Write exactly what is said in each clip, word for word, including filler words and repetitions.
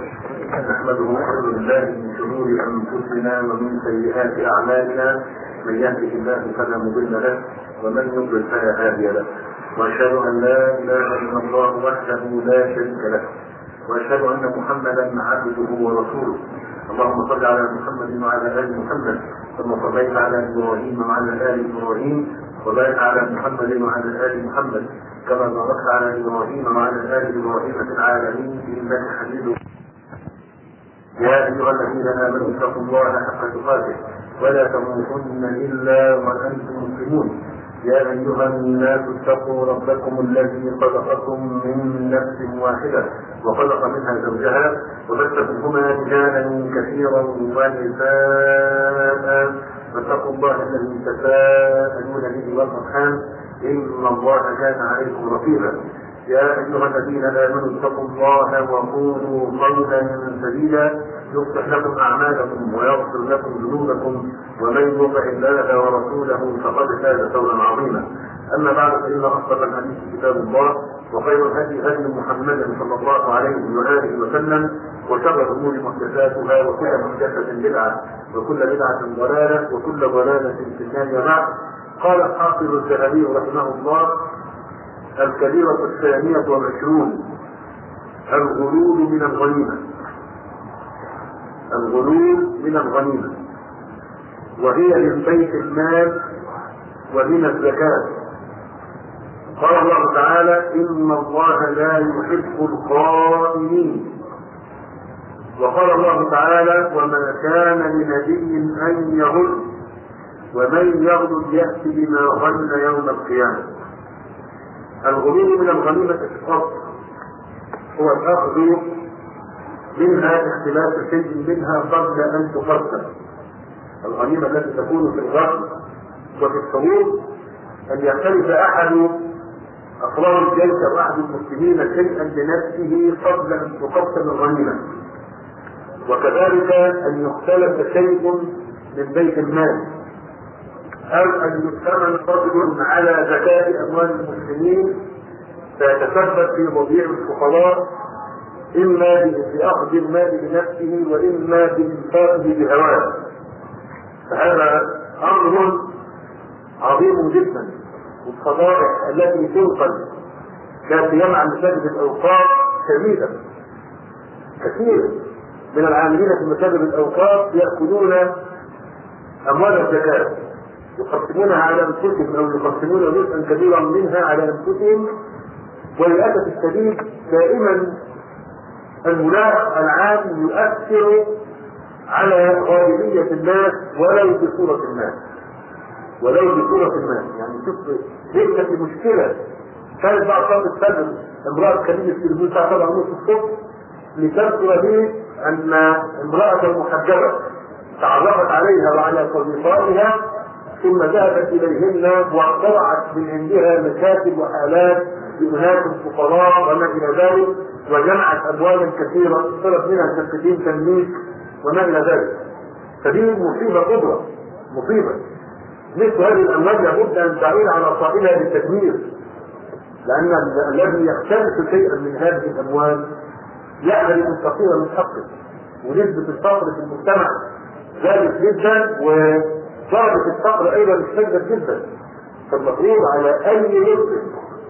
نحمده ونعوذ بالله من شرور انفسنا ومن سيئات اعمالنا، من يهده الله فلا مضل له ومن يضلل فلا هادي له، واشهد ان لا اله الا الله وحده لا شريك له، واشهد ان محمدا عبده ورسوله. اللهم صل على محمد وعلى ال محمد كما صليت على ابراهيم وعلى ال ابراهيم، وبارك على محمد وعلى ال محمد كما باركت على ابراهيم وعلى ال ابراهيم في العالمين انك حميد مجيد. يا ايها الذين امنوا اتقوا الله حق تقاته ولا تموتن الا وانتم مسلمون. يا ايها الناس اتقوا ربكم الذي خلقكم من نفس واحده وخلق منها زوجها وبث منهما رجالا كثيرا ونساء، فاتقوا الله الذي تساءلون به والارحام ان الله كان عليكم رقيبا. يا ايها الذين امنوا اتقوا الله وقولوا قولا سديدا يصلح لكم اعمالكم ويغفر لكم ذنوبكم، ومن يطع الله ورسوله فقد فاز فوزا عظيما. اما بعد، فان اصدق الحديث كتاب الله، وخير الهدي هدي محمد صلى الله عليه واله وسلم، وشر الامور محدثاتها، وكل محدثه بدعه، وكل بدعه ضلاله، وكل ضلاله في النار. وبعد، قال الحافظ الذهبي رحمه الله: الكبيرة الثانية والعشرون الغلول من الغنيمة. الغلول من الغنيمة وهي من بيت المال ومن الزكاة. قال الله تعالى: إن الله لا يحب الخائنين. وقال الله تعالى: وما كان لنبي أن يغل ومن يغل يأتي بما غل يوم القيامة. الغلول من الغنيمة الشرط هو الأخذ منها اختلاف شيء منها قبل أن تقسم. الغنيمة التي تكون في الغزو وفي الحروب أن يختلف أحد أفراد الجيش أو أحد المسلمين شيئا لنفسه قبل أن تقسم الغنيمة، وكذلك أن يختلف شيء من بيت المال، أو أن يؤتمن رجل على زكاة أموال المسلمين فيتسبب في تضييع الفقراء، إما بأخذ المال بنفسه وإما بإنفاقه بهواه. فهذا أمر عظيم جدا، والفضائح التي تنقل كافيا عن مساجد الأوقاف شديدة. كثير من العاملين في مساجد الأوقاف يأخذون أموال الزكاة يقسمونها على انفسهم او يقسمون جزءا كبيرا منها على انفسهم، وللاسف الشديد دائما المناخ العام يؤثر على غالبيه الناس ولو بصوره ما ولو بصوره ما يعني شوف ليست المشكله. كانت بعض صلاه الفجر امراه كبيره في البيت الساعه سبعة ونص الصبح لتذكر لي ان امراه محجبه تعرفت عليها وعلى صديقاتها، ثم ذهبت اليهن واخترعت من عندها مكاتب وحالات لأناس فقراء وما الى ذلك، وجمعت اموالا كثيره صرف منها شقتين تمليك وما الى ذلك. فدي مصيبه كبرى، مصيبه. مثل هذه الاموال لابد ان تعين على صاحبها بالتدمير، لان الذي يختلف شيئا من هذه الاموال يحمل الفقير من حقه، ونسبه الفقر في المجتمع زادت جدا، و درجة الفقر أيضا اشتدت جدا. فالمفروض على أي مسلم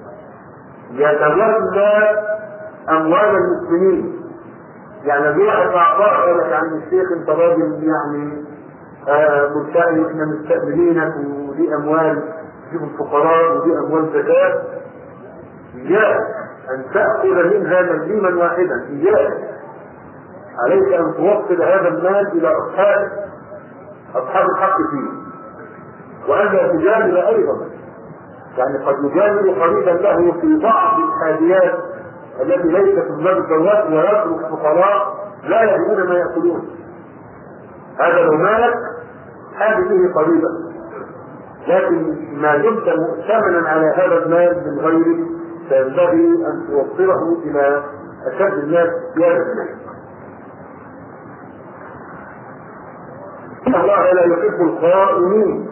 يتولى أموال المسلمين، يعني لو واحد أعطاه قال لك عن الشيخ أنت راجل يعني آه ملتقي، إحنا مستقبلينك ودي أموال تجيب الفقراء ودي أموال زكاة، إياك أن تأخذ منها مليما واحدا، إياك عليك أن توصل هذا المال إلى أصحابه أصحاب الحق فيه، وألا تجامل أيضا، يعني قد يجامل قريبا له في بعض الحاجيات التي ليست من باب الدولات ويترك فقراء لا يجدون ما يأكلون. هذا لو مالك حاجة به قريبا، لكن ما دمت مؤتمنا على هذا المال من غيرك فينبغي أن توصله إلى أشد الناس احتياجا. إن الله لا يحب الخائنين،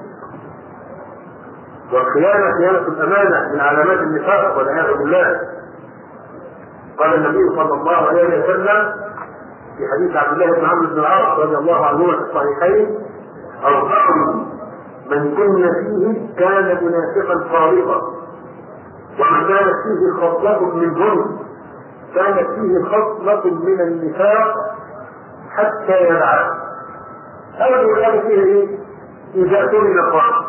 والخيانة خيانة الأمانة من علامات النفاق والعياذ بالله. قال النبي صلى الله عليه وسلم: في حديث عبد الله بن عمرو بن العاص رضي الله عنهما في الصحيحين: أربع من كن فيه كان منافقا خالصا، ومن كانت فيه خصلة منهن كانت فيه خصلة من النفاق حتى يدعى. أول حاجة فيها إيه؟ إذا اؤتمن خان،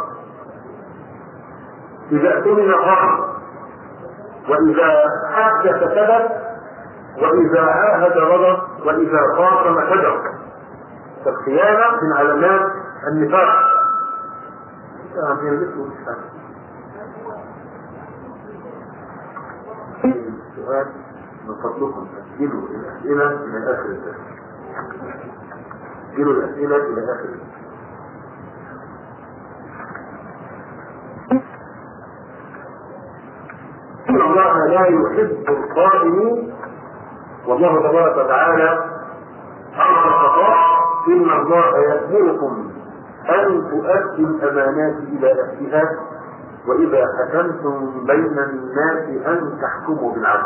إذا اؤتمن خان، وإذا حدث كذب، وإذا عاهد غدر، وإذا خاصم كذب. فالخيانة من علامات النفاق. السؤال من فضلكم أسئلوا الأسئلة إلى آخر الدرس. أسئلوا الأسئلة إلى آخر الدرس. إن الله لا يحب القائمين، والله تبارك وتعالى أمر الخطأ: إن الله يأمركم أن تؤدوا الأمانات إلى أهلها وإذا حكمتم بين الناس أن تحكموا بالعدل.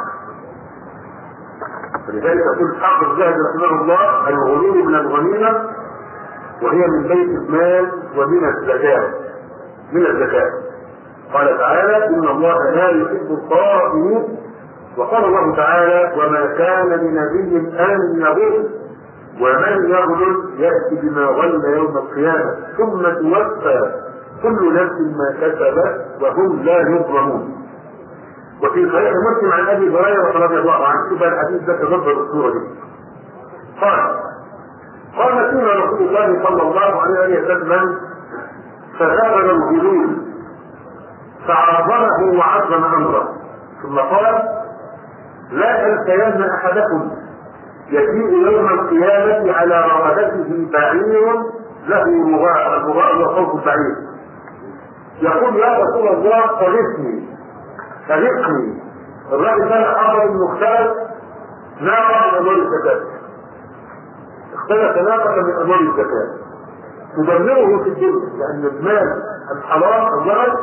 فلذلك يقول حافظ الذهبي رحمه الله: الغنيمة من الغنيمة، وهي من بيت المال ومن الزكاة. من الزكاة قال تعالى: إن الله لا يحب الطائعين. وقال الله تعالى: وما كان لنبي أن يغل، ومن يغل يأتي بما غل يوم القيامة ثم توفى كل نفس ما كسبت وهم لا يظلمون. وفي صحيح مسلم عن أبي هريرة رضي الله عنه، شوف الحديث ده تدبر الصورة دي. قال: قال فينا رسول الله صلى الله عليه وسلم: فغابر الغلول فعظمه وعظم أمره، ثم قال: لا ألتين أحدكم يجيء يوم القيامة على رقبته بعير له مغاء، المغاء وصوت البعير، يقول: يا رسول الله قرثني خلقني. الراجل كان حضر المختلف ناقة من أموال الزكاة، اختلف ناقة من أموال الزكاة تدمره في الدنيا، لأن المال الحرام الزغل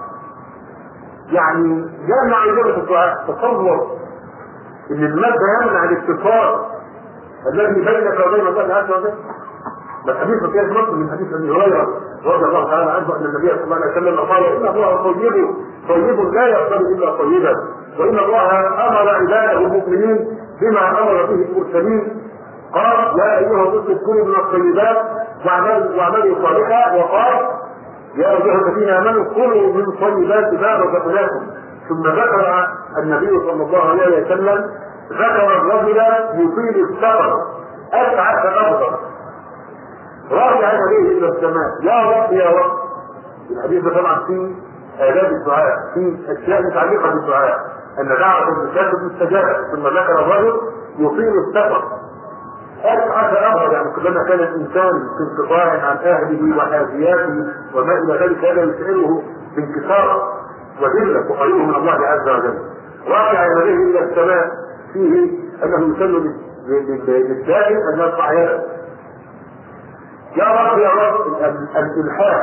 يعني يمنع إجابة الدعاء. تصور ان المال ده يمنع الاتصال الذي بينك وبين الله عز وجل. والحديث في مصر من حديث ابي هريره رضي الله تعالى عنه ان النبي صلى الله عليه وسلم قال: ان الله طيب طيب لا يقبل الا طيبا، وان الله امر عباده المؤمنين بما امر به المرسلين. قال: يا ايها الرسل كلوا من الطيبات واعملوا صالحا، وقال: يا ايها الذين امنوا كلوا من طيبات ما رزقناكم. ثم ذكر النبي صلى الله عليه وسلم ذكر الرجل يطيل السفر أسعد أفضل راجع يديه إلى السماء: يا رب يا رب. الحديث ده طبعا فيه آداب الدعاء، فيه أشياء متعلقة بالدعاء، أن دعوة المساجد مستجابة. ثم ذكر الرجل يطيل السفر أسعد أفضل، يعني كلما كان الإنسان في انقطاع عن أهله وحاجياته وما إلى ذلك هذا يشعره بانكسار وذلة وقريبه من الله عز وجل. رافع يديه الى السماء فيه انه يسلم للداعي ان يرفع يده: يا رب يا رب. الالحاح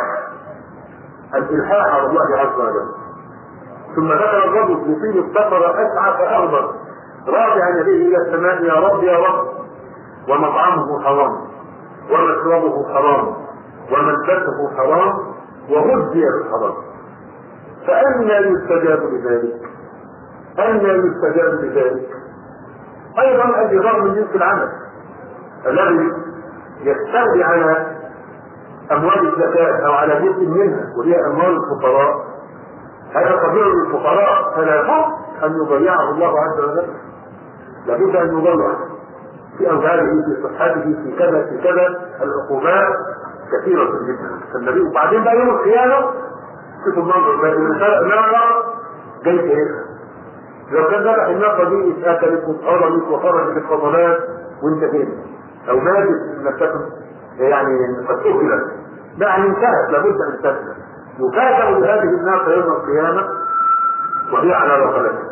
الالحاح على الله عز وجل. ثم ذكر الرجل يطيل السفر اسعى فاغبر رافع يديه الى السماء: يا رب يا رب. ومطعمه حرام ومشربه حرام وملبسه حرام وغذي بالحرام. فأنى يستجاب لذلك؟ أنى يستجاب لذلك؟ أيضا الإضرار من جنس العمل الذي يستولي على أموال الزكاة أو على جزء منها وهي أموال الفقراء، هذا طبيعي للفقراء، فلا بد أن يضيعه الله عز وجل. لابد أن يضيع في أولاده، في صحته، في كذا في كذا. العقوبات كثيرة جدا. فالنبي وبعدين بقى يوم القيامة شوفوا المنظر ده، الانسان ناقة جاي ايه؟ لو كان ذبح الناقة دي اتأكلت واتقرمت وخرجت الفضلات وانت فين؟ او ماتت انك تكون يعني قد اكلت، يعني انتهت، لابد ان تسلم. يكافئ بهذه الناقة يوم القيامة وهي على رقبته.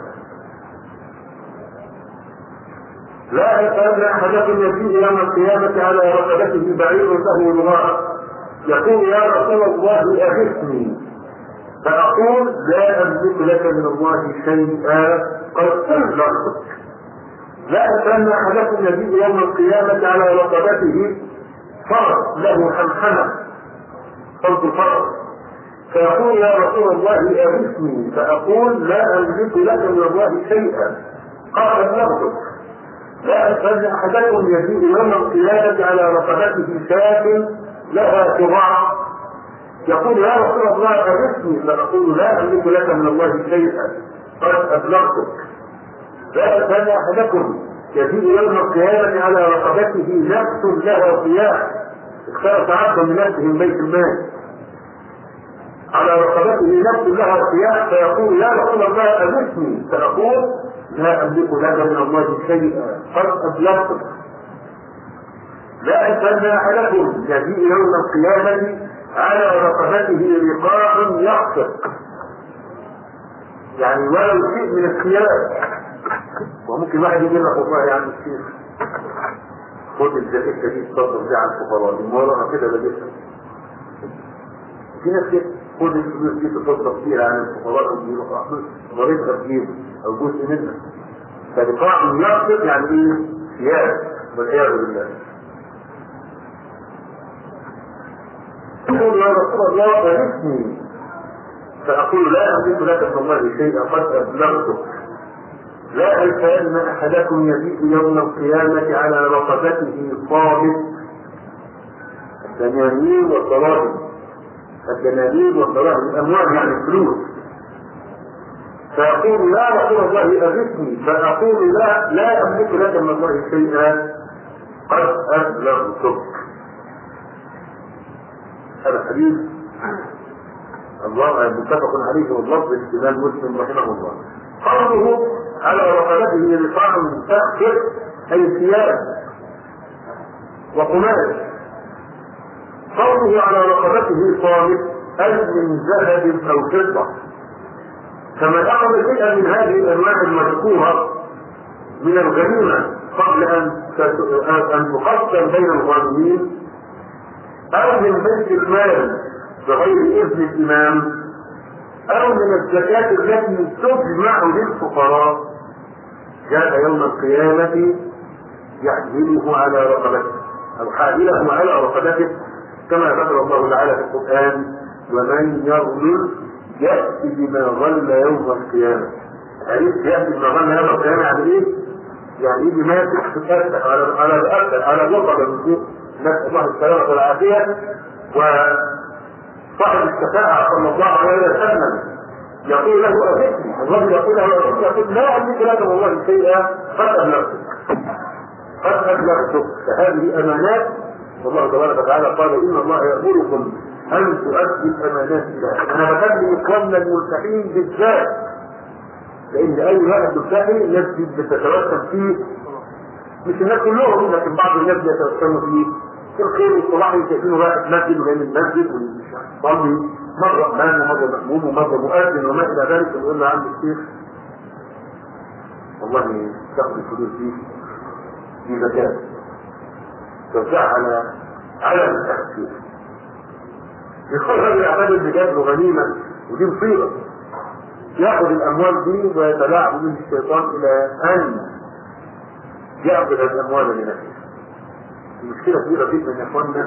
لا يكاد احدكم يجيء يوم القيامة على رقبته بعير له مغاء يقول: يا رسول الله اغثني، فأقول: لا أملك لك من الله شيئا قد أغلقت. لا أن أحدكم يجيء يوم القيامة على رقبته فرس له حمحمة صوت الفرس، فيقول يا رسول الله أغثني، فأقول لا أملك لك من الله شيئا قال نغضب. لا أن أحدكم يجيء يوم القيامة على رقبته شاة لها كراع، يقول يا رسول الله أغثني، فأقول لا أملك لك من الله شيئا قد أبلغتك. لا أن أحدكم يجيء يوم القيامة على رقبته نفس لها صياح، اختار تعبد من نفسه من بيت المال، على رقبته نفس لها صياح، فيقول يا رسول الله أغثني، فأقول لا أملك لك من الله شيئا قد أبلغتك. لا أن أحدكم يجيء يوم القيامة على رقبته رقاع يحفق، يعني ولو شيء من الثياب. وممكن واحد يقول لك والله يا عم الشيخ خد الجاكيته دي تصدر دي على الفقراء، الموضوع كده بجيبها. في ناس كده خد الفلوس دي تصدر فيها عن الفقراء او يروحوا ضريبها تجيب او جزء منها. فرقاع يحفق يعني ايه؟ ثياب، والعياذ بالله. يقول يا رسول الله أغثني، فأقول لا أملك لك من الله شيئا قد أبلغتك. لا أن أحدكم يجيء يوم القيامة على رقبته صامت الدنانير والدراهم، الدنانير والدراهم الأموال يعني الفلوس، فيقول يا رسول الله أغثني، فأقول لا لا أملك لك من الله شيئا قد أبلغتك. هذا حديث الله متفق عليه واللفظ الإمام مسلم رحمه الله. قوله على رقبته رقاع تحفر أي ثياب وقماش. قوله على رقبته صامت أي من ذهب أو فضة. فمن أخذ شيئا من هذه الأنواع المذكورة من الغنيمة قبل أن أن تقسم بين الغانمين أو من بيت المال بغير إذن الإمام أو من الزكاة التي تجمع للفقراء، جاء يوم القيامة يحمله على رقبته أو حامله على رقبته، كما ذكر الله تعالى في القرآن ومن يغلل يأتي بما غل يوم القيامة. يعني يأتي بما غل يوم القيامة يعني إيه؟ يعني يجي ماسك في الأسفل على على الأسفل على الرقبة من فوق، نسأل الله السلامة والعافية. وصاحب الشفاعة صلى الله عليه وسلم يقول له أغثني، الرجل يقول له أغثني، يقول لا أملك لك من الله شيئا قد أبلغتك قد أبلغتك. فهذه أمانات، والله تبارك وتعالى قال إن الله يأمركم أن تؤدي الأمانات إلى. أنا بكلم إخواننا الملتحين بالذات، لأن أي واحد ملتحي نفسي بتتوسم فيه، مش الناس كلهم لكن بعض الناس يتوسموا فيه في الخير والصلاح، يشوفونه رايح مسجد وجاي من المسجد ويصلي مرة إمام ومرة مأموم ومرة مؤذن وما إلى ذلك، ويقول له يا عم الشيخ والله تاخد الفلوس دي دي زكاة توزعها على على التخفيف. يقول هذا العباد اللي جاب له غنيمة ودي مصيبة، ياخذ الأموال دي ويتلاعب به الشيطان إلى أن يأخذ الأموال لنفسه. المشكلة كبيرة جدا يا إخواننا،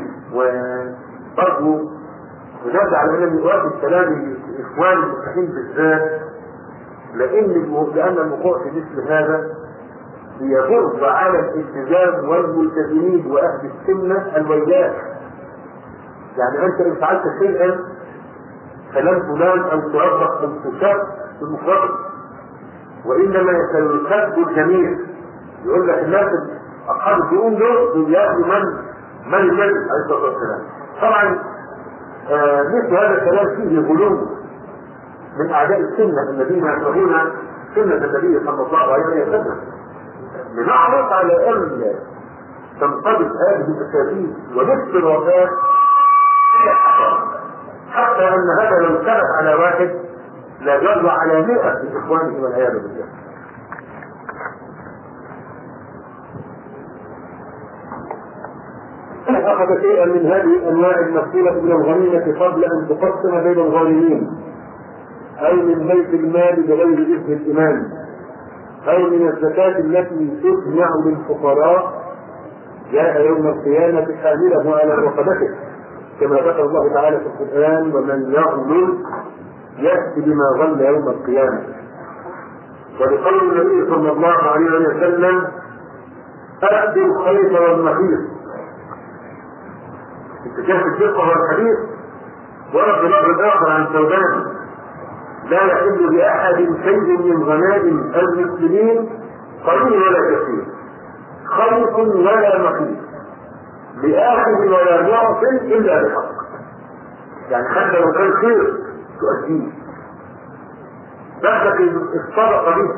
وبرضه ونرجع على أن يؤدي الكلام الإخوان المسلمين بالذات، لأن لأن الوقوع في مثل هذا يغض على الالتزام والملتزمين وأهل السنة الويلات. يعني أنت إن فعلت شيئا فلن تلام أو توظف أو تشاب بالمفرد، وإنما يسب الجميع. يقول لك الناس أصحاب الدين دول بيأخذوا من من النبي عليه الصلاة والسلام. طبعا آه مثل هذا الكلام فيه غلو من أعداء السنة الذين يكرهون سنة النبي صلى الله عليه وسلم، لنعرف على أن تنطبق هذه الأساليب ونفس الوفاة حتى أن هذا لو ثبت على واحد لا يرضى على مئة من إخوانه والعياذ بالله. أخذ شيئا من هذه الأنواع المذكورة من الغنيمة قبل أن تقسم بين الغانمين أو من بيت المال بغير إذن الإمام أو من الزكاة التي تجمع للفقراء جاء يوم القيامة حامله على رقبته، كما ذكر الله تعالى في القرآن: ومن يغلل يأتي بما غل يوم القيامة. ولقول النبي صلى الله عليه وسلم: أأتي الخيط والمخيط. اتجاه الدقة والحديث. ورد لفظ آخر عن ثوبان: لا يحل لأحد شيء من غنائم المسلمين قليل ولا كثير، خيط ولا مخيط، لآخذ ولا معطٍ إلا بحق. يعني حتى لو كان خير تؤديه، بدك الصدقة دي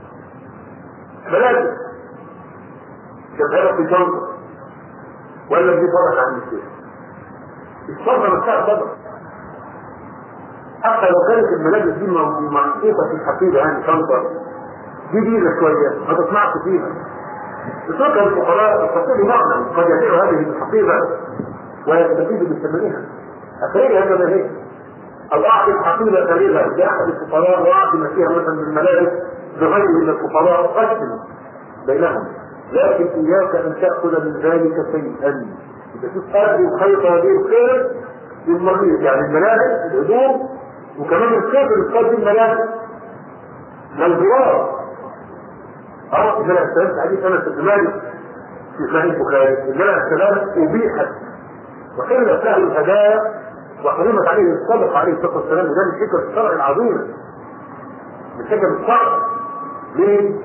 بلاد شغالة في جنة ولا دي صدقة عن الشيء، الصدقة نفسها صدقة. حتى لو كانت الملابس دي محطوطة في الحقيبة، يعني شنطة جديدة شوية ما تصنعش فيها، بتوقع الفقراء الفقير معنى قد يبيع هذه الحقيبة ويستفيد بثمنها. أخيرا هذا ما هي، أو أعطي الحقيبة فريغة لأحد الفقراء وأعطي ما فيها مثلا من الملابس بغير من الفقراء، قسم بينهم، لكن إياك أن تأخذ من ذلك شيئا. إذا تؤدي الخيط هذه الخير للمريض، يعني الملابس الهدوم، وكمان الخيط اللي تقدم الملابس للزوار. أو إذا لا أستاذ حديث أنس بن مالك في صحيح البخاري: إذا لا أستاذ أبيحت وحلت له الهدايا وحرمت عليه الصدقة عليه الصلاة والسلام. وده من حكم الشرع العظيم، من حكم الشرع. ليه؟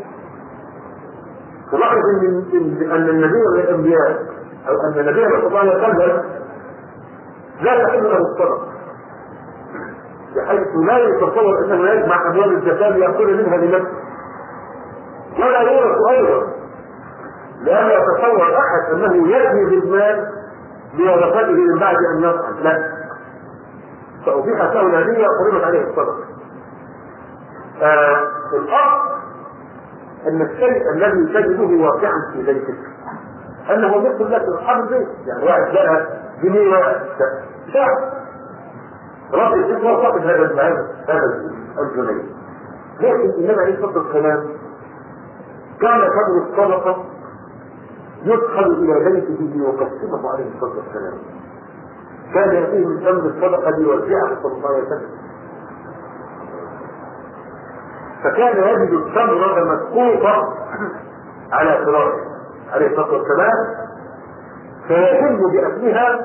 تلاحظ ان ان النبي من الانبياء، او ان النبي صلى الله عليه وسلم لا تحل له الصدقة، بحيث لا يتصور انه يجمع اموال الزكاة ليأكل منها لنفسه، ولا يورث ايضا، لأن يتصور احد انه يجني بالمال لورثته من بعد ان يصحى. لا، فأبيحت له الهدية وحرمت عليه الصدقة. آه الأصل أن الشيء الذي تجده واقعا في بيتك أنه يقول لك أصحاب البيت، يعني واحد جاء جنيه واحد شعب رب الشيء وصف هذا هذا الجنيه. لكن النبي عليه الصلاة والسلام كان قدر الصدقة يدخل إلى بيته ليقسمه عليه الصلاة والسلام، كان يأتيه من أمر الصدقة ليوزعها صلى الله عليه وسلم، فكان يجد التمرة مسقوطة على فراشه عليه الصلاة والسلام، فيهم بأكلها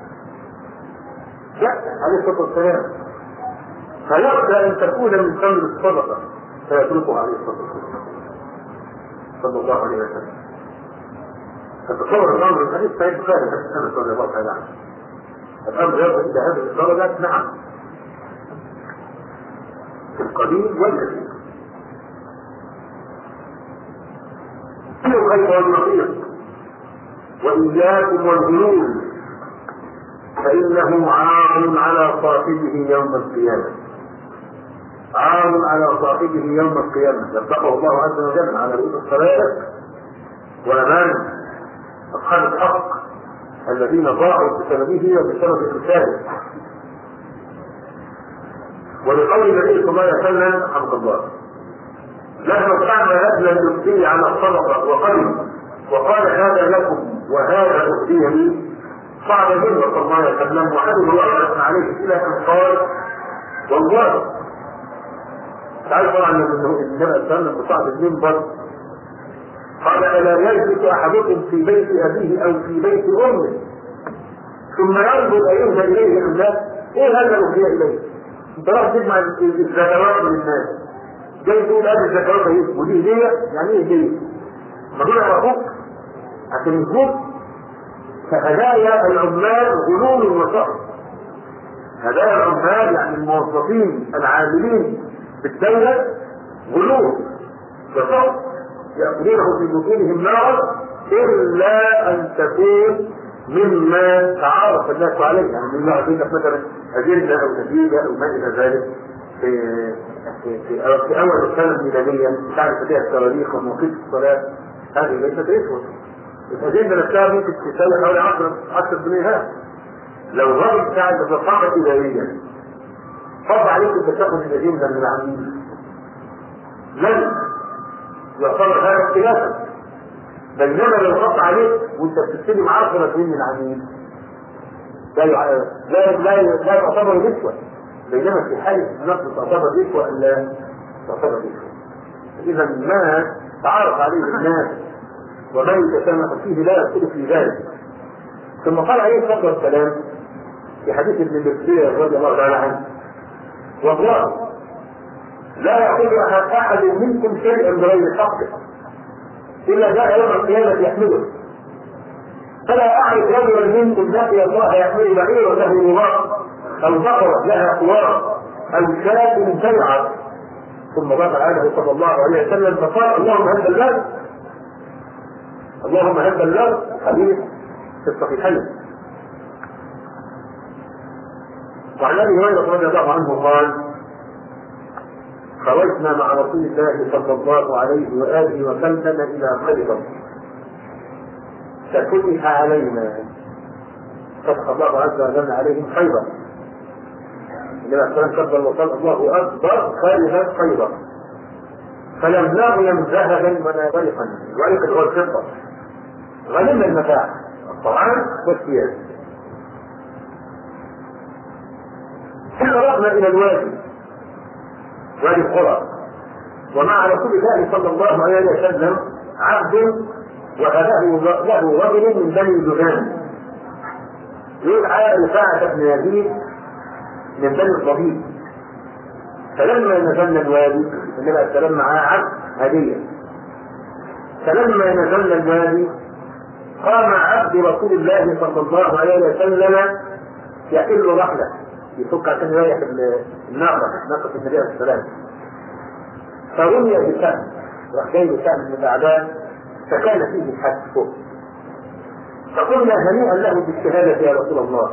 عليه الصلاة والسلام، فيخشى أن تكون من تمر الصدقة فيتركها عليه الصلاة والسلام صلى الله عليه وسلم. فتصور الأمر الحديث سيد بخاري حديث أنس رضي الله تعالى عنه، الأمر يصل إلى هذه الدرجة. نعم، في القليل والكثير. كل الخير والمخير، وإياكم والغلول، فإنه عار على صاحبه يوم القيامة. عار على صاحبه يوم القيامة، يفتحه الله عز وجل على رؤوس الخلائق وأمام أصحاب الحق الذين ضاعوا بسببه وبسبب إرساله. ولقول النبي صلى الله عليه وسلم: رحمه الله، لما كان أدنى المسلم على الصدقة وقلب وقال: هذا لكم وهذا أهدي لي، صعد منه صلى الله عليه وسلم وحمد الله وأثنى عليه إلى أن قال: والله تعالى طبعا النبي صلى الله عليه وسلم بصعد المنبر قال: ألا يجلس أحدكم في بيت أبيه أو في بيت أمه ثم ينظر أيهما إليه الناس؟ إيه هذا الأهدي إليه؟ أنت راح تجمع الزكوات من الناس، جاي تقول هذه الزكوات هي ودي هدية، يعني إيه هدية؟ ما دول يعرفوك عشان يجوك. فهدايا العمال غلول وشر. هدايا العمال يعني الموظفين العاملين في الدولة غلول وشر، يأكلونه في بطونهم نارا إلا أن تكون مما تعارف الناس عليه، يعني مما أجلك مثلا أجلة أو نتيجة أو ما إلى ذلك في في, في, في أول السنة الميلادية تعرف فيها التواريخ ومواقيت الصلاة، هذه ليست رشوة. الأجندة نفسها ممكن تساوي حوالي عشر جنيهات. لو الراجل بتاع الرقابة الإدارية فرض عليك أن تاخذ الأجندة من العميل، لن يعتبر هذا اختلافا. بينما لو خط عليك وانت بتستلم عشرة جنيه من العميل لا لا لا لا تعتبر رشوة، بينما في حالة النقد تعتبر رشوة أم لا تعتبر رشوة. إذا ما تعرف عليه الناس وما يتسامح فيه لا يختلف في ذلك. ثم قال عليه الصلاة والسلام في حديث ابن مسعود رضي الله تعالى عنه: والله لا يأخذ أحد منكم شيئا بغير حقه إلا جاء يوم القيامة يحمله، فلا أعرف رجلا منكم لقي الله يحمل بعيرا له نظام أو بقرة لها خوار أو شاة بيعة ثم رفع عنه صلى الله عليه وسلم فقال: اللهم هب اللغط اللهم هب اللغط. حديث في الصحيحين. وعن ابي هريره رضي الله عنه قال: خرجنا مع رسول الله صلى الله عليه واله وسلم الى خيبر ففتح علينا، فتح الله عز وجل عليهم خيبر. النبي عليه الصلاه والسلام وقال: الله اكبر خارج خيبر فلم نغنم ذهبا ولا ورقا، ورق هو الفضه، غنمنا المتاع الطعام والثياب. فخرجنا الى الوادي، وادي القرى، ومع رسول الله صلى الله عليه وسلم عبد وهبه له رجل من بني جذام يدعى رفاعة بن يزيد من بني الضبيب. فلما نزلنا الوادي النبي عليه السلام معاه عبد هدية، فلما نزلنا الوادي قام عبد رسول الله صلى الله عليه وسلم يحل رحلة، يفك عشان يريح الناقة ناقة النبي عليه السلام، فرمي بسهم، راح جاي بسهم من الأعداء فكان فيه الحد فوق. فقلنا: هنيئا له بالشهادة يا رسول الله.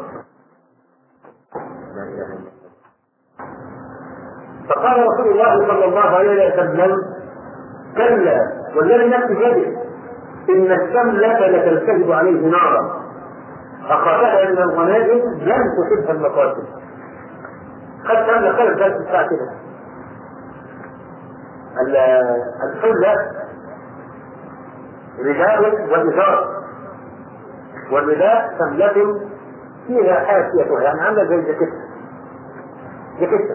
فقال رسول الله صلى الله عليه وسلم: كلا والذي نفسي بيده إن الشملة لتلتهب عليه نارا أخذها من الغنائم لم تحبها المقاتل. قد كان خلف ذلك الساعة كده الحلة رداء وإزار، والرداء شملة فيها حاشية يعني عاملة زي جاكيتة جاكيتة.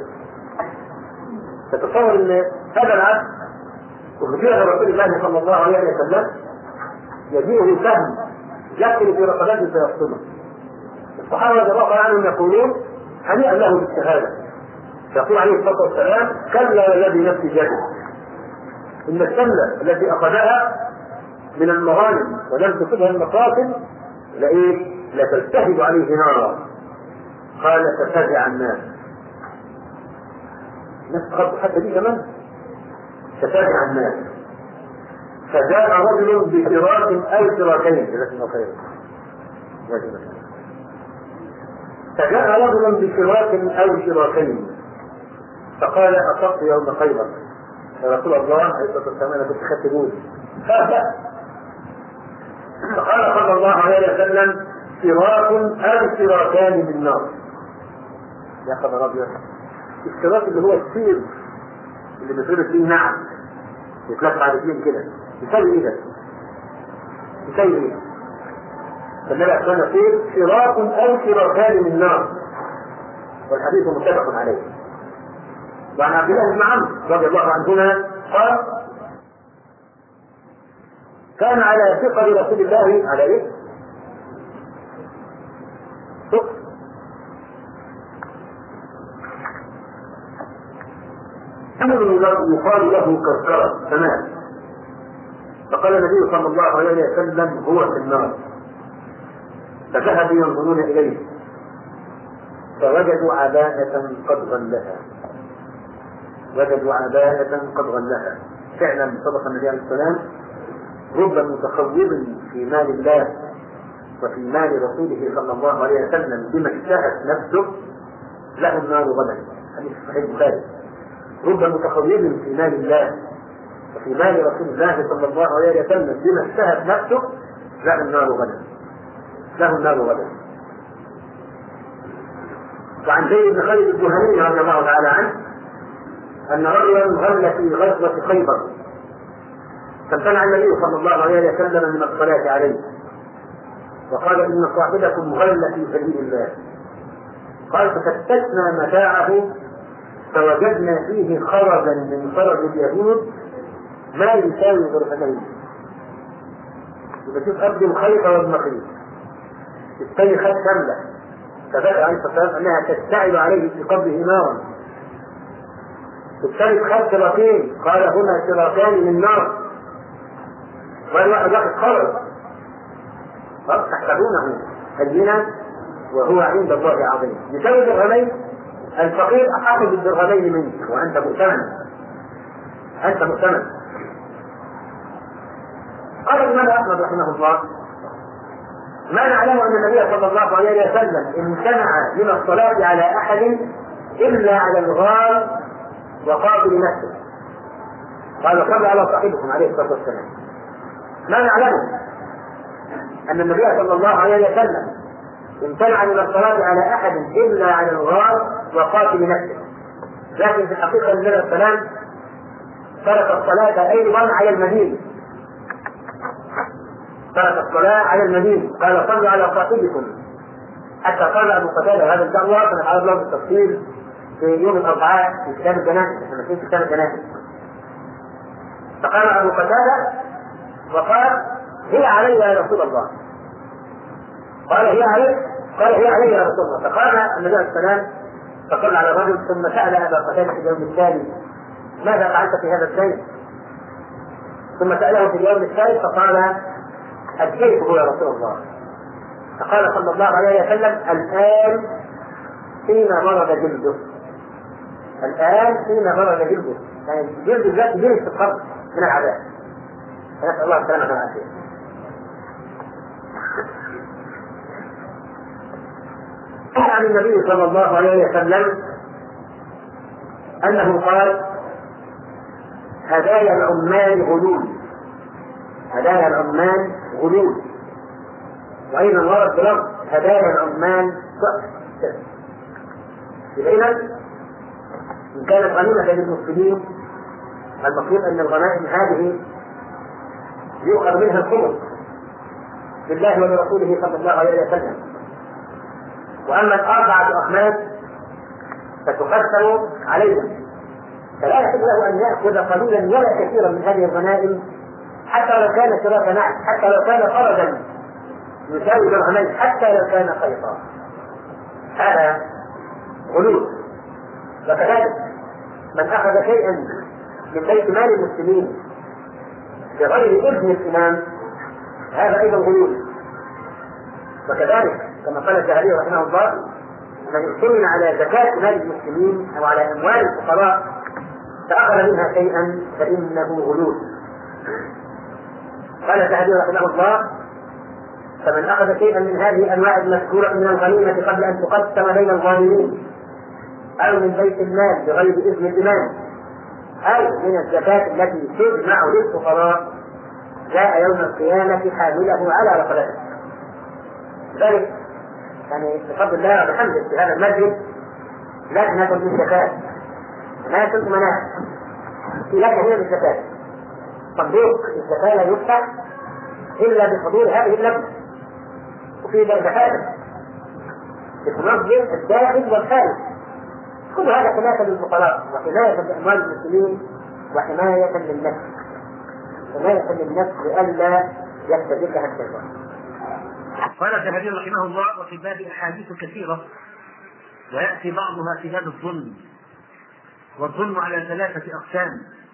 تتصور ان هذا العبد وفيها رسول الله صلى الله عليه وسلم يجيئه سهم يقتل في رقبته فيقتله. الصحابة رضي الله عنهم يقولون: هنيئا له بالشهادة. يقول عليه الصلاة والسلام: كلا والذي نفسي بيده إن الشملة التي أخذها من المغانم ولم تصبها المقاتل لإيه؟ لتلتهب عليه نارا. قال: ففزع الناس. الناس تخطوا حتى دي كمان. ففزع الناس فجاء رجل بفراق أو فراقين جزاكم خيرا فجاء رجل بفراق أو فراقين فقال: أصبت يوم خيبر يا رسول الله عليه الصلاة والسلام، أنا كنت خدت جوز. فقال صلى الله عليه وسلم: فراق أو فراقان من نار. يا خبر أبيض، الفراق اللي هو السير اللي بيصير فيه نعم يتلف على الاثنين كده يسوي ايه ده؟ يسوي ايه؟ فالنبي عليه الصلاة والسلام يقول: فراق أو فراقان من نار، والحديث متفق عليه. وعن عبد الله بن عمرو رضي الله عنهما قال: كان على ثقل رسول الله على ايه؟ ثقل يقال له كركرة تمام. فقال النبي صلى الله عليه وسلم: هو في النار. فذهبوا ينظرون إليه فوجدوا عباءة قد غلها وجدوا عباءة قد غلها. فعلا صدق النبي عليه السلام: رب متخوض في مال الله وفي مال رسوله صلى الله عليه وسلم بما اشتهت نفسه له النار غدا. حديث صحيح البخاري: رب متخوض في مال الله وفي مال رسول الله صلى الله عليه وسلم بما اشتهت نفسه له النار غدا له النار غدا. وعن زيد بن خالد الجهني رضي الله تعالى عنه أن رجلا غل في غزوة خيبر فامتنع النبي صلى الله عليه وسلم من الصلاة عليه وقال إن صاحبكم غل في سبيل الله. قال ففتشنا متاعه فوجدنا فيه خرجا من خرج اليهود ما يساوي درهمين. يبقى شوف قد الخيط والنخيل. الثاني خد شملة فبدأ عليه الصلاة والسلام أنها تشتعل عليه في قبره نارا. الثالث خد شراكين قال هما شراكان من نار. والواحد واحد خرج تحسبونه هينا وهو عند الله عظيم. يساوي درهمين. الفقير أخذ الدرهمين منك وأنت مؤتمن. أنت مؤتمن. قال الإمام أحمد رحمه الله ما نعلم أن النبي صلى الله عليه وسلم امتنع من الصلاة على أحد إلا على الغار وقابل نفسه. قال صلوا على صاحبكم عليه الصلاة والسلام. ما نعلم أن النبي صلى الله عليه وسلم امتنع من الصلاة على أحد إلا على الغار وقاتل نفسه. لكن في الحقيقة النبي عليه السلام ترك الصلاة أيضا على المدينة. ترك الصلاة على المدينة. قال صلوا على صاحبكم حتى قال أبو قتادة هذا الدعوة سنتعرض له بالتفصيل في يوم الأربعاء في كتاب الجنائز. احنا في كتاب الجنائز. فقال أبو قتادة وقال هي علي يا رسول الله. قال هي علي. قال هي علي يا رسول الله. فقال النبي عليه السلام فصلى على الرجل ثم سأل أبا قتادة في اليوم الثاني ماذا فعلت في هذا الشيء؟ ثم سأله في اليوم الثالث فقال الكيف هو يا رسول الله. فقال صلى الله عليه وسلم الآن حين مرض جلده. الآن حين مرض جلده. يعني جلد الذات جلد في القبر من العذاب. نسأل الله السلامة والعافية. عن النبي صلى الله عليه وسلم أنه قال هدايا العمال غلول. هدايا العمال غلول. وأيضا ورد بلفظ هدايا العمال سؤال. إذا إن كانت غنيمة للمسلمين المفروض أن الغنائم هذه يؤخذ منها الخمس لله ولرسوله صلى الله عليه وسلم. وأما الأربعة أخماس فتقسم عليهم. فلا يحل له أن يأخذ قليلا ولا كثيرا من هذه الغنائم حتى لو كان شراك نعم، حتى لو كان خرجا يساوي درهمين، حتى لو كان خيطا. هذا غلول. وكذلك من أخذ شيئا من بيت مال المسلمين بغير إذن الإمام هذا أيضا غلول. وكذلك كما قال الزهري رحمه الله من اؤتمن على زكاة مال المسلمين أو على أموال الفقراء فأخذ منها شيئا فإنه غلول. قال الزهري رحمه الله فمن أخذ شيئا من هذه الأنواع المذكورة من الغنيمة قبل أن تقسم بين الظالمين أو من بيت المال بغير إذن الإمام أو من الزكاة التي تجمع للفقراء جاء يوم القيامة حامله على رقبته. ذلك يعني بفضل الله وبحمده في هذا المسجد لجنة للزكاة ناس أمناء في لجنة هي للزكاة. تطبيق الزكاة لا يفتح إلا بحضور هذه اللجنة وفي دكاترة بتنظم الداخل والخارج. كل هذا حماية للفقراء وحماية لأموال المسلمين وحماية للنفس. حماية للنفس لئلا يستبدلها الشيطان. قال الزهري رحمه الله وفي باب أحاديث كثيرة ويأتي بعضها في باب الظلم. والظلم على ثلاثة أقسام.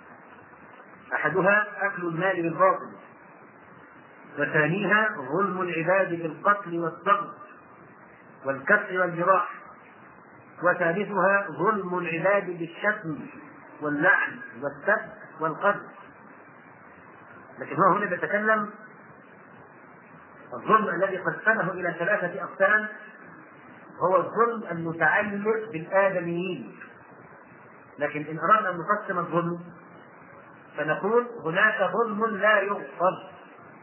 أحدها أكل المال بالباطل، وثانيها ظلم العباد بالقتل والضغط والكسر والجراح، وثالثها ظلم العباد بالشتم واللعن والسب والقذف. لكن هو هنا بيتكلم الظلم الذي قسمه إلى ثلاثة أقسام هو الظلم المتعلق بالآدميين. لكن إن أردنا أن نقسم الظلم فنقول هناك ظلم لا يغفر.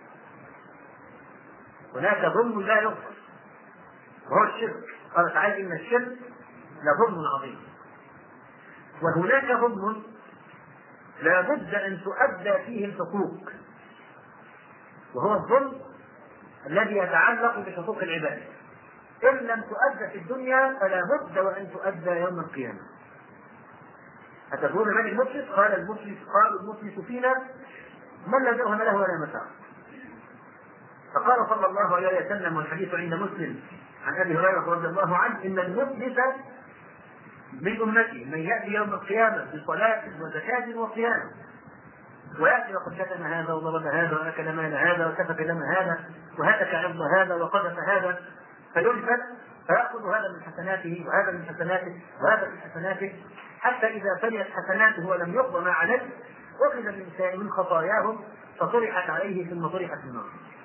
هناك ظلم لا يغفر وهو الشرك. قال تعالى إن الشرك لظلم عظيم. وهناك ظلم لا بد أن تؤدى فيه الحقوق، وهو الظلم الذي يتعلق بحقوق العباد. إن لم تؤدى في الدنيا فلا بد وأن تؤدى يوم القيامة. أتدرون من المفلس؟ قال المفلس قال المفلس فينا من لا درهم له ولا متاع. فقال صلى الله عليه وسلم، والحديث عند مسلم عن أبي هريرة رضي الله عنه، إن المفلس من أمتي من يأتي يوم القيامة بصلاة وزكاة وصيام، ويأتي وقد شتم هذا وضرب هذا وأكل مال هذا وسفك دم هذا وهتك عرض هذا وقذف هذا، فيلفت فيأخذ هذا من حسناته وهذا من حسناته وهذا من حسناته، حتى إذا فنيت حسناته ولم يقض ما عليه أخذ من من خطاياهم فطرحت عليه ثم طرحت النار.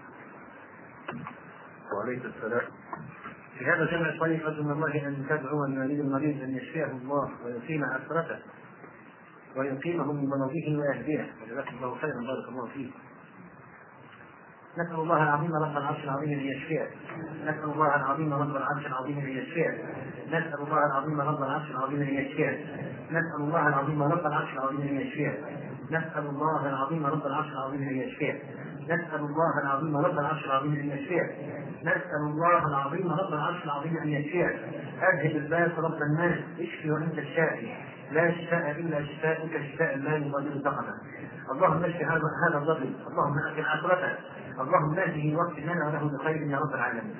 وعليك السلام. في هذا الجمع الصحيح أرجو من الله أن تدعو المريض المريض أن يشفيه الله ويقيم عثرته ويقيمه من مرضه ويهديه، وجزاكم الله خيرا بارك الله فيه. نسأل الله العظيم رب العرش العظيم أن يشفيه، نسأل الله العظيم رب العرش العظيم أن يشفيه، نسأل الله العظيم رب العرش العظيم أن يشفيه، نسأل الله العظيم رب العرش العظيم أن يشفيه، نسأل الله العظيم رب العرش العظيم أن يشفيه، نسأل الله العظيم رب العرش العظيم أن يشفيه، نسأل الله العظيم رب العرش العظيم أن يشفيه. أذهب الباس رب الناس، اشفي وأنت الشافي، لا شفاء إلا شفاءك شفاء لا يغادر سقما. اللهم اشف هذا هذا الرجل، اللهم أكل عثرته، اللهم اهده واغفر لنا وله بخير يا رب العالمين.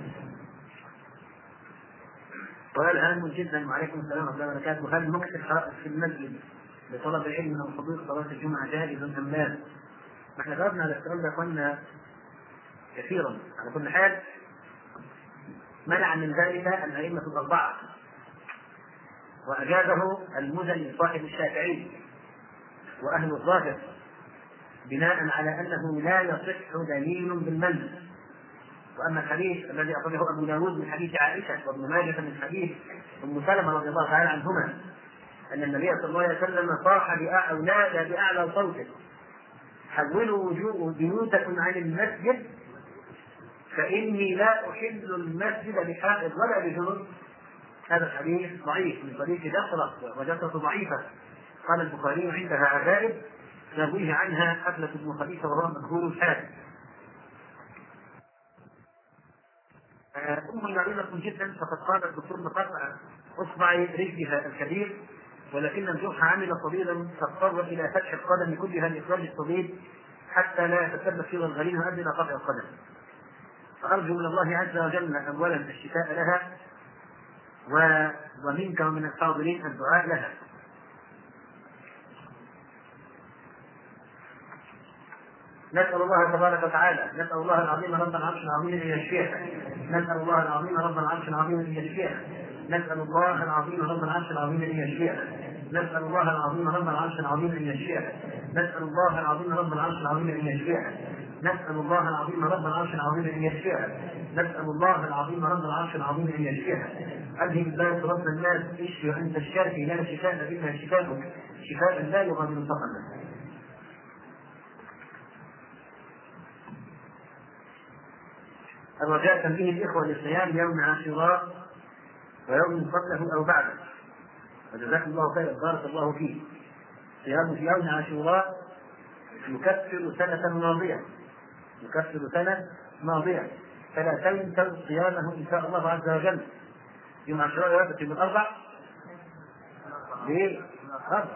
سؤال هام جدا، وعليكم السلام ورحمة الله وبركاته. هل مكث الحائط في المسجد لطلب العلم او حضور صلاة الجمعة جائز ام لا؟ احنا جاوبنا على السؤال ده قلنا كثيرا. على كل حال منع من ذلك الأئمة الأربعة، وأجازه المزني صاحب الشافعي وأهل الظاهر بناء على أنه لا يصح دليل بالمنع. وأما الحديث الذي أخرجه أبو داود من حديث عائشة وابن ماجه من حديث أم سلمة رضي الله تعالى عنهما أن النبي صلى الله عليه وسلم صاح أو نادى بأعلى صوته: حولوا بيوتكم عن المسجد فإني لا أحل المسجد بحائض ولا بجنب. هذا الحديث ضعيف من طريق جسرة، وجسرة ضعيفة. قال البخاري عندها عجائب ترويه عنها حفلة بن خليفة وهو مجهول الحال. أم معلومة جدا، فقد قال الدكتور بقطع اصبع رجلها الكبير، ولكن الجرح عمل طبيبا فاضطر الى فتح القدم كلها لاخراج الطبيب حتى لا يتسبب في الغليل ويؤدي الى قطع القدم. فارجو من الله عز وجل اولا الشفاء لها ومنك ومن الحاضرين الدعاء لها. نسأل الله تبارك وتعالى، نسأل الله العظيم رب العرش العظيم أن يشفيها، نسأل الله العظيم رب العرش العظيم أن يشفيها، نسأل الله العظيم رب العرش العظيم أن يشفيها، نسأل الله العظيم رب العرش العظيم أن يشفيها، نسأل الله العظيم رب العرش العظيم أن يشفيها، نسأل الله العظيم رب العرش العظيم أن يشفيها، نسأل الله العظيم رب العرش العظيم أن يشفيها. أذهب الباس رب الناس، اشفي وأنت الشافي، لا شفاء إلا شفاءك شفاء لا يغادر سقما. الرجاء تنبيه الإخوة لصيام يوم عاشوراء ويوم قبله أو بعده، وجزاكم الله خيرا بارك الله فيه. صيام في يوم عاشوراء يكفر سنة ماضية، يكفر سنة ماضية، فلا تنسوا صيامه إن شاء الله عز وجل. يوم عاشوراء يوم من الأربع ليه؟ أربع.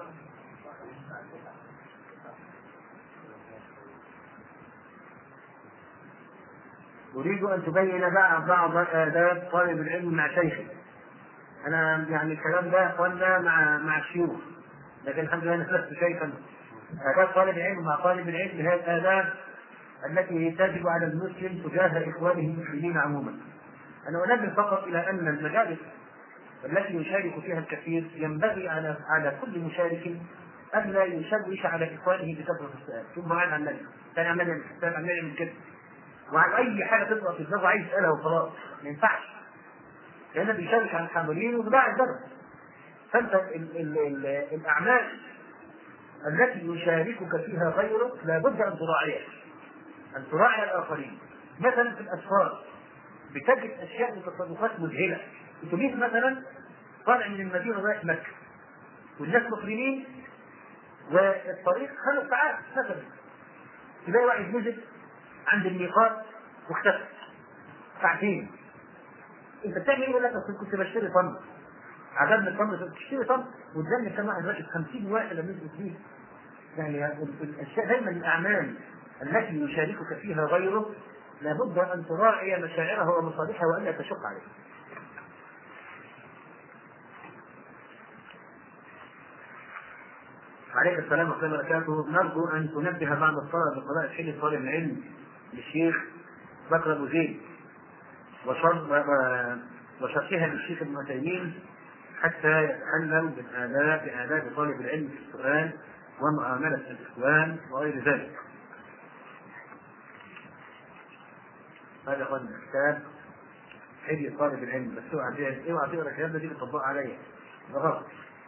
أريد أن تبين بعض آداب طالب العلم مع شيخه. أنا يعني الكلام ده قلنا مع مع الشيوخ، لكن الحمد لله نفست شيخا. آداب طالب العلم مع طالب العلم هي الآداب التي تجب على المسلم تجاه إخوانه المسلمين عموما. أنا أنبه فقط إلى أن المجالس التي يشارك فيها الكثير ينبغي على على كل مشارك أن لا يشوش على إخوانه بكثرة السؤال. ثم عن النبي كان عمل عمل من كده، وعن اي حاجه تطلع في الدرس عايز يسالها وخلاص، ما ينفعش، لان بيشارك عن الحاضرين وبداع الدرس. فانت ال ال ال الاعمال التي يشاركك فيها غيرك لابد ان تراعيها، ان تراعي الاخرين. مثلا في الاسفار بتجد اشياء وتصرفات مذهله. اتوبيس مثلا طالع من المدينه رايح مكه والناس مسلمين والطريق خمس ساعات مثلا، تلاقي واحد نزل عند الميقات واختفى ساعتين. انت بتعمل ايه؟ يقول لك اصل كنت بشتري طن، عجبني الطن، تشتري طن وتزني كم واحد راكب خمسين واحد لما يجي فيه. يعني الاشياء دايما الاعمال التي يشاركك فيها غيره لابد ان تراعي مشاعره ومصالحه والا تشق عليه. عليك السلام ورحمة الله وبركاته. نرجو أن تنبه بعض الطلبة بقضاء حل طالب العلم للشيخ بكر أبو زيد وشرحها للشيخ ابن عثيمين حتى يتعلم بالآداب بآداب طالب العلم في السؤال ومعاملة الإخوان وغير ذلك. هذا هو كتاب حل طالب العلم. بس اوعى اوعى تقرا الكلام ده دي بتطبق عليا ده غلط.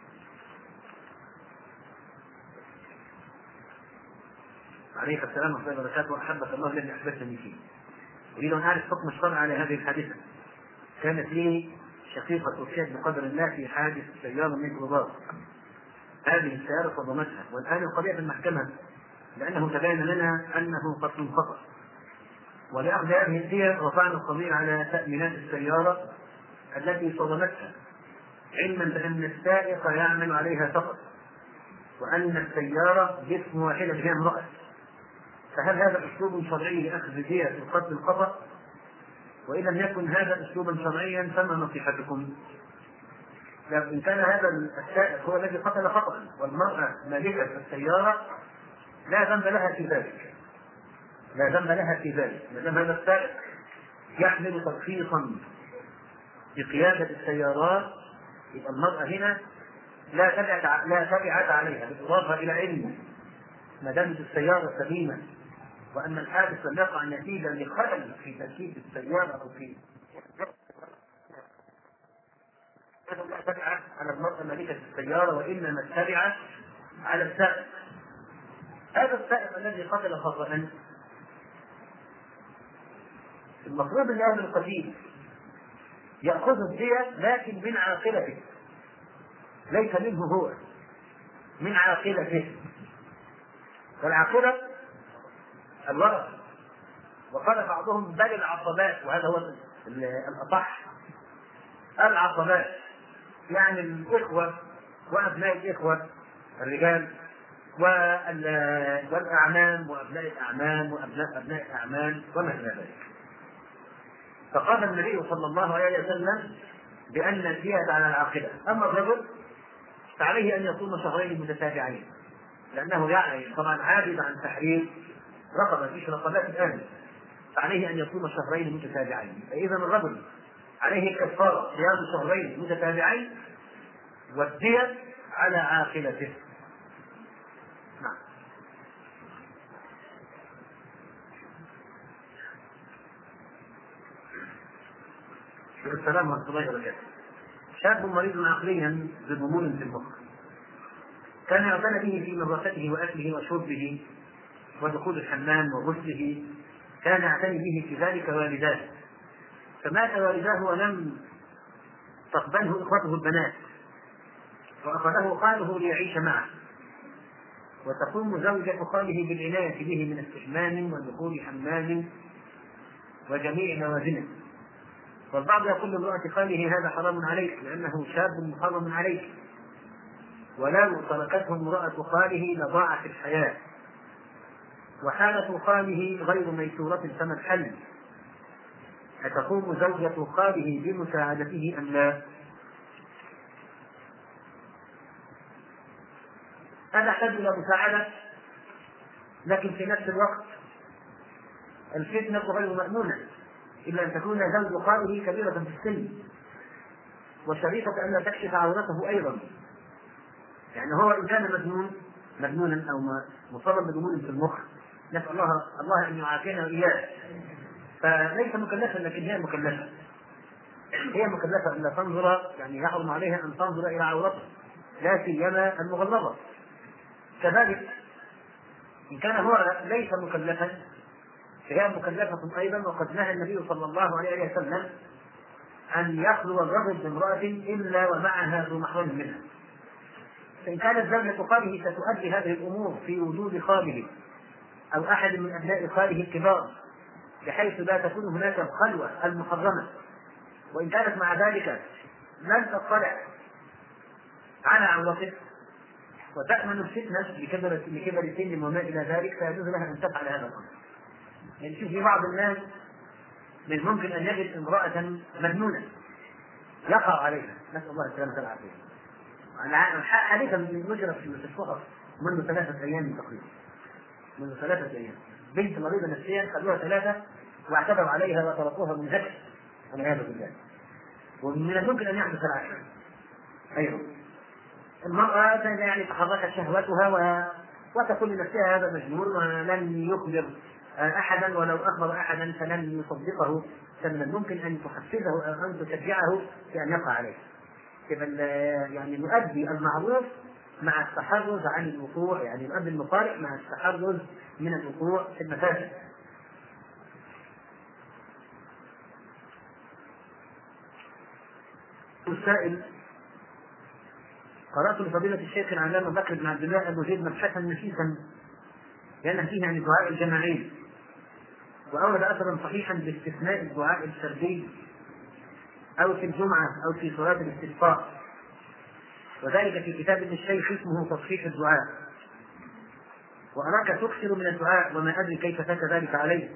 عليك السلام ورحمة الله وبركاته. وأحبك الله الذي أحببتني فيه. أريد أن أعرف حكم الشرع على هذه الحادثة. كانت لي شقيقة توفيت بقدر الله في حادث سيارة ميكروباص. هذه السيارة صدمتها والآن القضية في المحكمة لأنه تبين لنا أنه قتل خطأ. ولأخذ هذه الدية رفعنا القضية على تأمينات السيارة التي صدمتها، علما بأن السائق يعمل عليها فقط وأن السيارة جسم واحدة هي امرأة. فهل هذا أسلوب شرعي لأخذ دية القتل الخطأ؟ وإن لم يكن هذا أسلوبا شرعيا فما نصيحتكم؟ إن كان هذا السائق هو الذي قتل خطأ والمرأة مالكة السيارة لا ذنب لها في ذلك، لا ذنب لها في ذلك. ما دام هذا السائق يحمل ترخيصا بقيادة السيارات يبقى المرأة هنا لا تبعت لا تبعت عليها بالإضافة إلى علم ما دامت السيارة سليمة وأن الحادث لم يقع نتيجة لخلل في تركيب السيارة أو في لا تبعت على المرأة مالكة السيارة وإنما تبعت على السائق. هذا السائق الذي قتل خطأ المفروض أن أهل القتيل يأخذ الدية لكن من عاقلته، ليس منه هو، من عاقلته. والعاقلة الورثة، وقال بعضهم بل العصبات، وهذا هو الأصح، العصبات يعني الإخوة وأبناء الإخوة الرجال والأعمام وأبناء الأعمام وأبناء أبناء الأعمام وما إلى ذلك. فقال النبي صلى الله عليه وسلم بأن الدية على العاقلة. أما الرجل فعليه أن يصوم شهرين متتابعين لأنه يعني طبعا عاجز عن تحرير رقبة فيش رقبات الآن، فعليه أن يصوم شهرين متتابعين. فإذا الرجل عليه كفارة صيام شهرين متتابعين والدية على عاقلته. نعم. السلام ورحمة الله وبركاته. شاب مريض عقليا بضمور في المخ، كان يعتنى به في مدرسته وأكله وشربه ودخول الحمام وغسله، كان يعتني به في ذلك والداه، فمات والداه ولم تقبله إخوته البنات وأخذه خاله ليعيش معه، وتقوم زوجة خاله بالعناية به من استحمام ودخول حمام وجميع لوازمه. والبعض يقول لامرأة خاله هذا حرام عليك لأنه شاب محرم عليك، ولو تركته امرأة خاله لضاعت الحياة، وحالة خاله غير ميسورة فما الحل؟ أتقوم زوجة خاله بمساعدته أم لا؟ هذا يحتاج إلى مساعدة، لكن في نفس الوقت الفتنة غير مأمونة إلا أن تكون زوج خاله كبيرة في السن وشريطة أن لا تكشف عورته أيضا. يعني هو إن كان مجنون مجنونا أو مصابا بضمور في المخ نسأل الله الله أن يعافينا وإياه، فليس مكلفا لكن هي مكلفة، هي مكلفة أن لا تنظر، يعني يحرم عليها أن تنظر إلى عورته لا سيما المغلظة. كذلك إن كان هو ليس مكلفا فهي مكلفة أيضا، وقد نهى النبي صلى الله عليه وسلم أن يخلو الرجل بامرأة إلا ومعها ذو محرم منها. فإن كانت زوجة خاله ستؤدي هذه الأمور في وجود خاله أو أحد من أبناء خاله الكبار بحيث لا تكون هناك الخلوة المحرمة، وإن كانت مع ذلك لن تطلع على عورته وتأمن الفتنة لكبر لكبر سن وما إلى ذلك، فيجوز لها أن تفعل هذا الأمر. يعني شوف، في بعض الناس من الممكن أن يجد امرأة مجنونة يقع عليها، نسأل الله السلامة والعافية. حديثا نشرت في الصحف منذ ثلاثة أيام تقريبا، منذ ثلاثة أيام بنت مريضة نفسيا خلوها ثلاثة واعتدوا عليها وتركوها منهكة والعياذ بالله. ومن الممكن أن يحدث العكس أيضا. المرأة يعني تحركت شهوتها و... وتقول لنفسها هذا مجنون ولن يخبر أحدا، ولو أخبر أحدا فلن يصدقه، فمن الممكن أن تحفزه أو أن تشجعه في أن يقع عليه. يعني نؤدي المعروف مع التحرز عن الوقوع، يعني نؤدي المصالح مع التحرز من الوقوع في المفاسد. السائل: قرأت لفضيلة الشيخ العلامة بكر بن عبد الله أبو زيد مبحثا نفيسا لأن فيه عن الدعاء الجماعي، وأورد أثرا صحيحا باستثناء الدعاء الفردي أو في الجمعة أو في صلاة الاستسقاء، وذلك في كتاب للشيخ اسمه تصحيح الدعاء، وأراك تكثر من الدعاء وما أدري كيف فات ذلك عليه،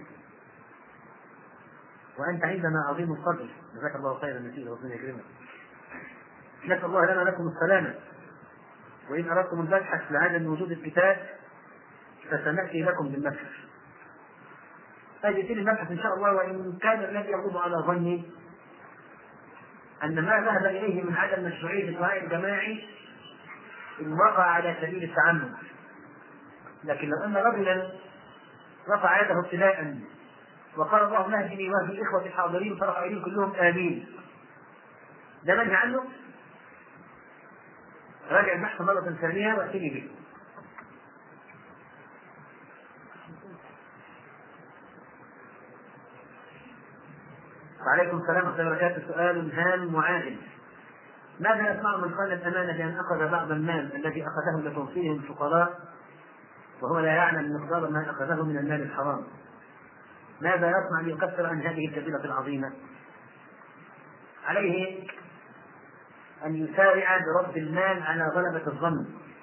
وأنت عندنا عظيم القدر، جزاك الله خيرا نسير ربنا يكرمك. نسأل الله لنا لكم السلامة، وإن أردتم البحث لعدم وجود الكتاب فسنأتي لكم بالمبحث. فيأتي المبحث إن شاء الله، وإن كان الذي يغضب على ظني أن ما ذهب إليه من عدم مشروعية الدعاء الجماعي إن وقع على سبيل التعمد، لكن لو أن رجلا رفع يده ابتداء وقال اللهم اهدني واهد الإخوة الحاضرين فرفع إليهم كلهم آمين، ده منهي عنه. راجع البحث مرة ثانية وأتني به. وعليكم السلام ورحمة الله وبركاته. سؤال هام وعاجل: ماذا يصنع من قال الأمانة بأن أخذ بعض المال الذي أخذه لتوصيله الفقراء وهو لا يعلم مقدار ما أخذه من المال الحرام؟ ماذا يصنع ليكفر عن هذه الكبيرة العظيمة؟ عليه أن يسارع برد المال على غلبة الظن،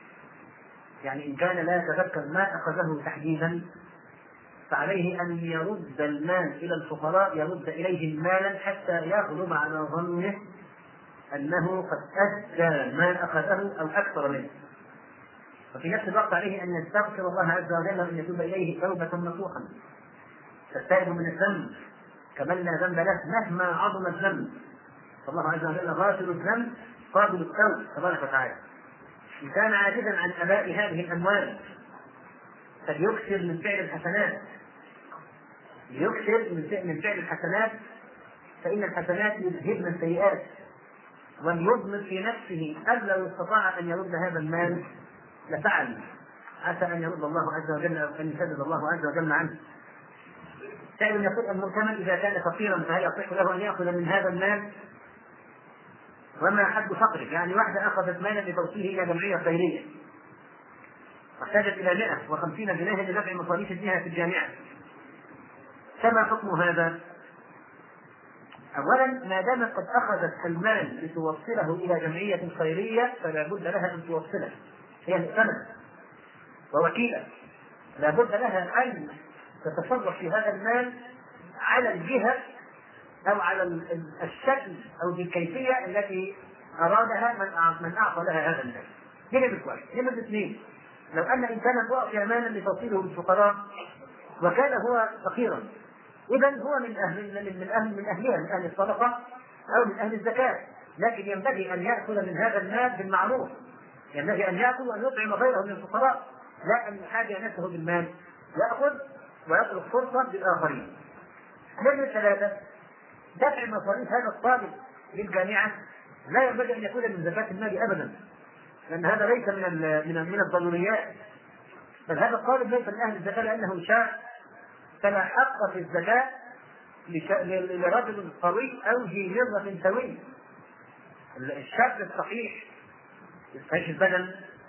يعني إن كان لا يتذكر ما أخذه تحديدا فعليه أن يرد المال إلى الفقراء، يرد إليهم مالا حتى يغلب على ظنه أنه قد أدى ما أخذه أو أكثر منه. وفي نفس الوقت عليه أن يستغفر الله عز وجل وأن يتوب إليه توبة نصوحا. فالتائب من الذنب كمن لا ذنب له مهما عظم الذنب، فالله عز وجل غافر الذنب قابل التوب تبارك وتعالى. إن كان عاجزا عن أداء هذه الأموال فليكثر من فعل الحسنات، ليكثر من فعل الحسنات فإن الحسنات يذهبن السيئات، وليضمن في نفسه أن لو استطاع أن يرد هذا المال لفعل، عسى أن يرد الله عز وجل أو أن يسدد الله عز وجل عنه. سائل يقول: المؤتمن إذا كان فقيرا فهل يصح له أن يأخذ من هذا المال؟ وما حد فقره؟ يعني واحدة أخذت مالا لتوصيله إلى جمعية خيرية واحتاجت إلى مئة وخمسين جنيه لدفع مصاريف ابنها في الجامعة، كما حكم هذا؟ أولا، ما دامت قد أخذت المال لتوصله إلى جمعية خيرية فلا بد لها أن توصله، هي مؤتمن ووكيلة، لا بد لها أن تتصرف في هذا المال على الجهة أو على الشكل أو بالكيفية التي أرادها من أعطى لها هذا المال. دي نمرة واحد. نمرة اثنين: لو أن إنسانا أعطي مالا لتوصيله للفقراء وكان هو فقيرا، إذا هو من أهل من أهل من أهلها، من أهل الصدقة أو من أهل الزكاة، لكن ينبغي أن يأكل من هذا المال بالمعروف، ينبغي أن يأكل وأن يطعم غيره من الفقراء، لا أن يحاجي نفسه بالمال، يأخذ ويترك فرصة للآخرين. نمرة ثلاثة: دفع مصاريف هذا الطالب للجامعة لا ينبغي أن يكون من زكاة المال أبدا، لأن هذا ليس من من من الضروريات، بل هذا الطالب ليس من أهل الزكاة لأنه شاب، فلا حق في الزكاة لرجل قوي أو ذي مرة سوي. الشاب الصحيح يستعيش البدن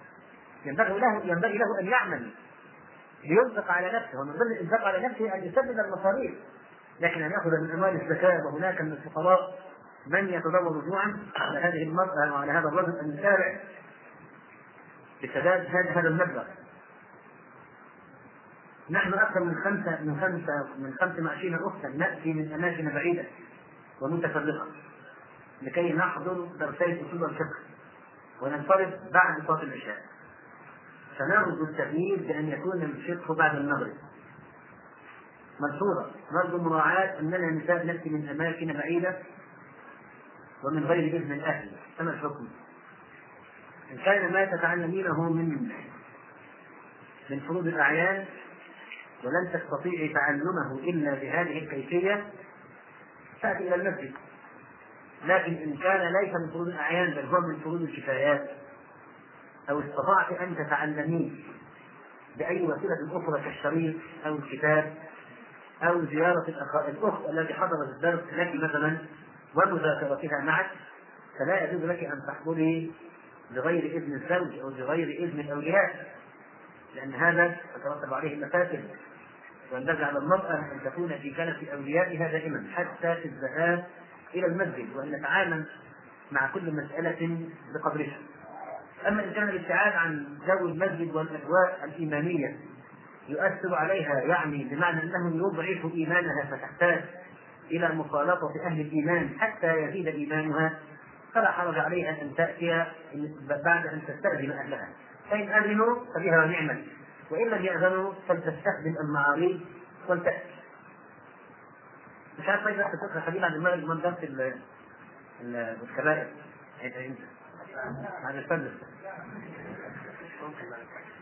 ينبغي له ينبغي له أن يعمل لينفق على نفسه، ومن ضمن الإنفاق على نفسه أن يسدد المصاريف، لكن أن يأخذ من أموال الزكاة، وهناك من الفقراء من يتضرر جوعا، على هذه المرأة وعلى هذا الرجل أن يسارع بسداد هذا المبلغ. نحن أكثر من خمسة من خمسة من خمسة وعشرين أختا نأتي من أماكن بعيدة ومتفرقة لكي نحضر درسي أصول الفقه وننصرف بعد صلاة العشاء، فنرجو التغيير بأن يكون الفقه بعد المغرب. ملحوظة، نرجو مراعاة أننا نساء نأتي من أماكن بعيدة ومن غير إذن الأهل. كما الحكم إن كان ما تتعلمينه من من فروض الأعيان ولن تستطيعي تعلمه إلا بهذه الكيفية فأتي إلى المسجد، لكن إن كان ليس من فروض الأعيان بل هو من فروض الكفايات، أو استطعت أن تتعلميه بأي وسيلة أخرى كالشريط أو الكتاب أو زيارة الأخت التي حضرت الدرس لك مثلا ومذاكرتها معك، فلا يجوز لك أن تحضري بغير إذن الزوج أو بغير إذن الأولياء، لأن هذا يترتب عليه المفاسد. وينبغي على المرأة أن تكون في كنف أوليائها دائما حتى في الذهاب إلى المسجد، وأن نتعامل مع كل مسألة بقدرها. أما إن كان الابتعاد عن جو المسجد والأجواء الإيمانية يؤثر عليها، يعني بمعنى أنه يضعف إيمانها فتحتاج إلى مخالطة أهل الإيمان حتى يزيد إيمانها، فلا حرج عليها أن تأتي بعد أن تستأذن أهلها، فإن أذنوا فبها ونعمة، وإن لم يأذنوا فلتستخدم المعاريض ولتأتي. مش عارف إذا تتذكر حديث عن المغرب من درس الكبائر هذا الفن